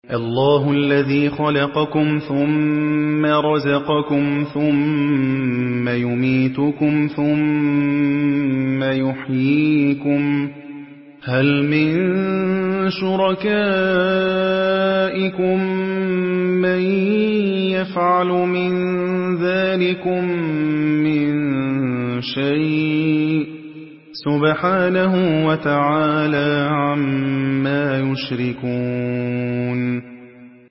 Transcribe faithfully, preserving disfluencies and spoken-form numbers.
الله الذي خلقكم ثم رزقكم ثم يميتكم ثم يحييكم هل من شركائكم من يفعل من ذلكم من شيء سبحانه وتعالى عما يشركون